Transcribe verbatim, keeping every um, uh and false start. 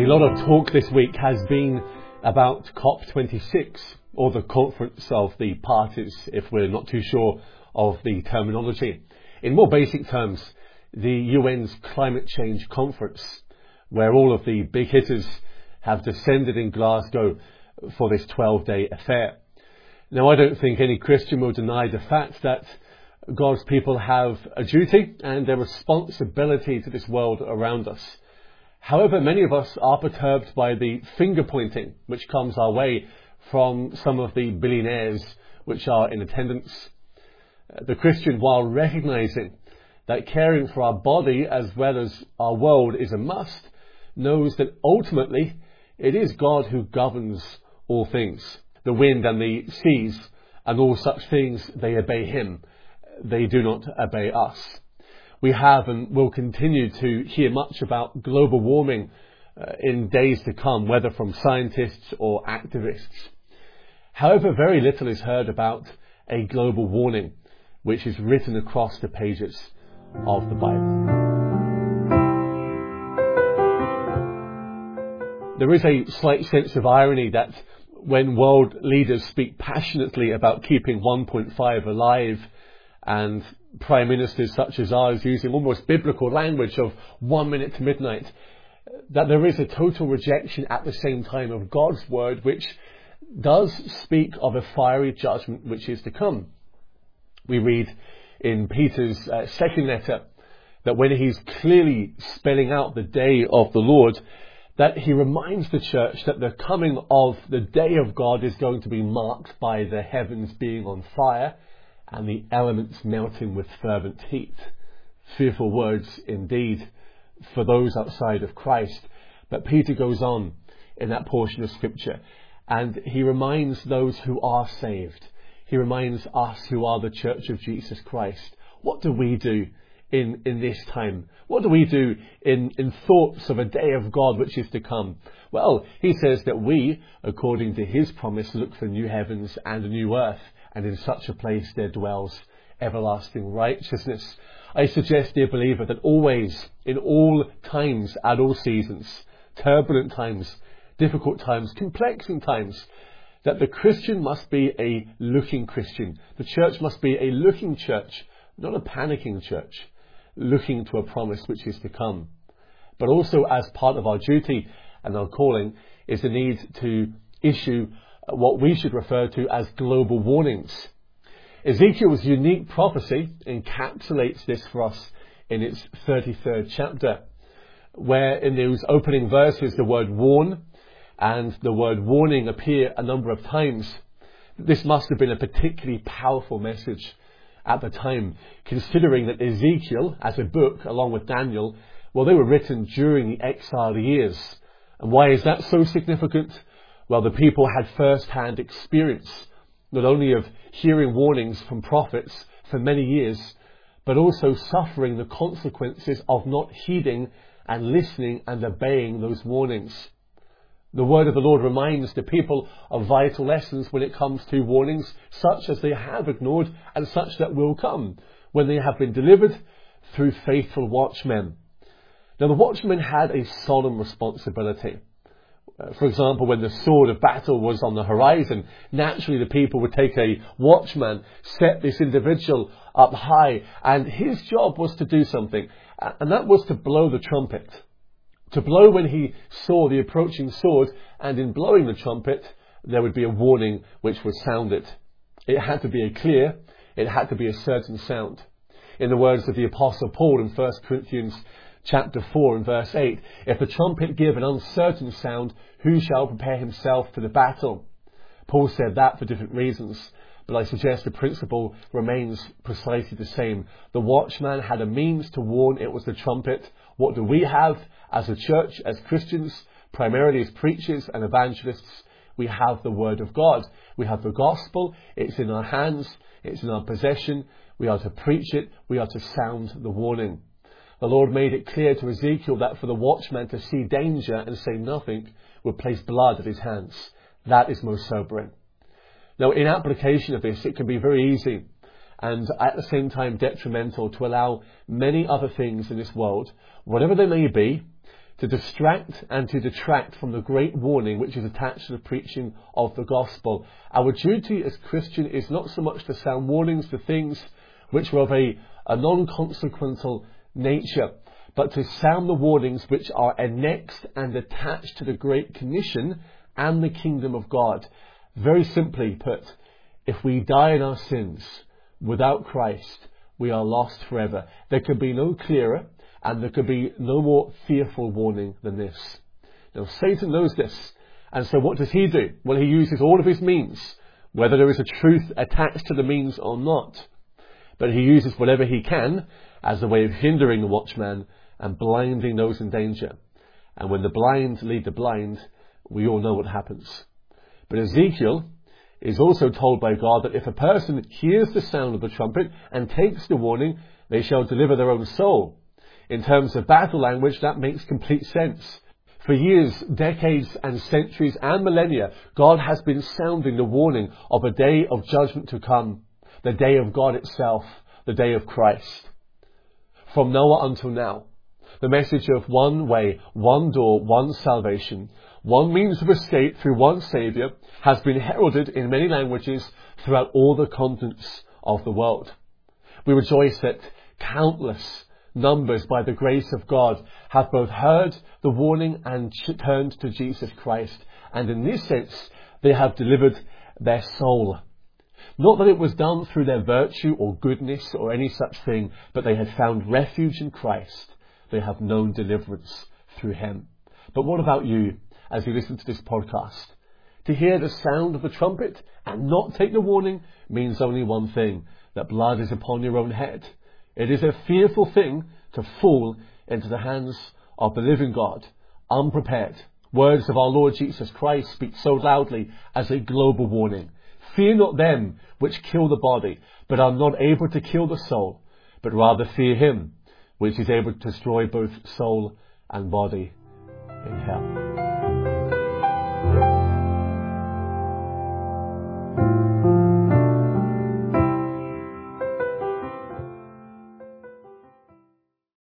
lot of talk this week has been about COP twenty-six, or the Conference of the Parties, if we're not too sure of the terminology. In more basic terms, the U N's Climate Change Conference, where all of the big hitters have descended in Glasgow for this twelve-day affair. Now, I don't think any Christian will deny the fact that God's people have a duty and a responsibility to this world around us. However, many of us are perturbed by the finger-pointing which comes our way from some of the billionaires which are in attendance. The Christian, while recognizing that caring for our body as well as our world is a must, knows that ultimately it is God who governs all things. The wind and the seas and all such things, they obey him. They do not obey us. We have and will continue to hear much about global warming uh, in days to come, whether from scientists or activists. However, very little is heard about a global warning which is written across the pages of the Bible. There is a slight sense of irony that when world leaders speak passionately about keeping one point five alive, and prime ministers such as ours using almost biblical language of one minute to midnight, that there is a total rejection at the same time of God's word, which does speak of a fiery judgment which is to come. We read in Peter's uh, second letter that when he's clearly spelling out the day of the Lord, that he reminds the church that the coming of the day of God is going to be marked by the heavens being on fire and the elements melting with fervent heat. Fearful words indeed for those outside of Christ. But Peter goes on in that portion of Scripture, and he reminds those who are saved. He reminds us who are the Church of Jesus Christ. What do we do in, in this time? What do we do in, in thoughts of a day of God which is to come? Well, he says that we, according to his promise, look for new heavens and a new earth, and in such a place there dwells everlasting righteousness. I suggest, dear believer, that always, in all times, at all seasons, turbulent times, difficult times, complexing times, that the Christian must be a looking Christian. The church must be a looking church, not a panicking church, looking to a promise which is to come. But also, as part of our duty and our calling, is the need to issue what we should refer to as global warnings. Ezekiel's unique prophecy encapsulates this for us in its thirty-third chapter, where in those opening verses the word warn and the word warning appear a number of times. This must have been a particularly powerful message at the time, considering that Ezekiel, as a book, along with Daniel, well, they were written during the exile years. And why is that so significant? Well, the people had first-hand experience, not only of hearing warnings from prophets for many years, but also suffering the consequences of not heeding and listening and obeying those warnings. The word of the Lord reminds the people of vital lessons when it comes to warnings such as they have ignored and such that will come when they have been delivered through faithful watchmen. Now, the watchmen had a solemn responsibility. Uh, for example, when the sword of battle was on the horizon, naturally the people would take a watchman, set this individual up high, and his job was to do something, and that was to blow the trumpet. To blow when he saw the approaching sword, and in blowing the trumpet, there would be a warning which was sounded. It had to be a clear, it had to be a certain sound. In the words of the Apostle Paul in First Corinthians chapter four and verse eight, if the trumpet give an uncertain sound, who shall prepare himself for the battle? Paul said that for different reasons, but I suggest the principle remains precisely the same. The watchman had a means to warn, it was the trumpet. What do we have as a church, as Christians, primarily as preachers and evangelists? We have the Word of God. We have the gospel. It's in our hands. It's in our possession. We are to preach it. We are to sound the warning. The Lord made it clear to Ezekiel that for the watchman to see danger and say nothing would place blood at his hands. That is most sobering. Now, in application of this, it can be very easy and at the same time detrimental to allow many other things in this world, whatever they may be, to distract and to detract from the great warning which is attached to the preaching of the gospel. Our duty as Christian is not so much to sound warnings to things which are of a, a non-consequential nature, but to sound the warnings which are annexed and attached to the Great Commission and the kingdom of God. Very simply put, if we die in our sins without Christ, we are lost forever. There could be no clearer and there could be no more fearful warning than this. Now, Satan knows this, and so what does he do? Well, he uses all of his means, whether there is a truth attached to the means or not. But he uses whatever he can as a way of hindering the watchman and blinding those in danger. And when the blind lead the blind, we all know what happens. But Ezekiel is also told by God that if a person hears the sound of the trumpet and takes the warning, they shall deliver their own soul. In terms of battle language, that makes complete sense. For years, decades and centuries and millennia, God has been sounding the warning of a day of judgment to come, the day of God itself, the day of Christ. From Noah until now, the message of one way, one door, one salvation, one means of escape through one Saviour has been heralded in many languages throughout all the continents of the world. We rejoice that countless numbers, by the grace of God, have both heard the warning and turned to Jesus Christ. And in this sense, they have delivered their soul. Not that it was done through their virtue or goodness or any such thing, but they had found refuge in Christ. They have known deliverance through Him. But what about you as you listen to this podcast? To hear the sound of the trumpet and not take the warning means only one thing, that blood is upon your own head. It is a fearful thing to fall into the hands of the living God, unprepared. Words of our Lord Jesus Christ speak so loudly as a global warning. Fear not them which kill the body, but are not able to kill the soul, but rather fear Him, which is able to destroy both soul and body in hell.